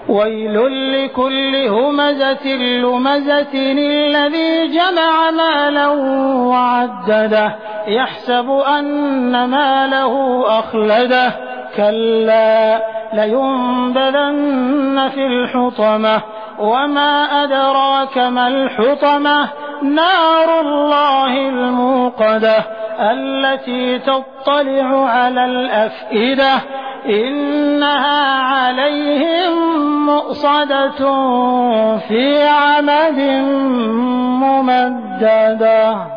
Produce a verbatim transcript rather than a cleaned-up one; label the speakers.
Speaker 1: ويل لكل همزة لمزة الذي جمع مالا وعدده يحسب أن ماله أخلده كلا لينبذن في الحطمة وما أدراك ما الحطمة نار الله الموقدة التي تطلع على الأفئدة إنها عليهم مؤصدة في عمد ممددة.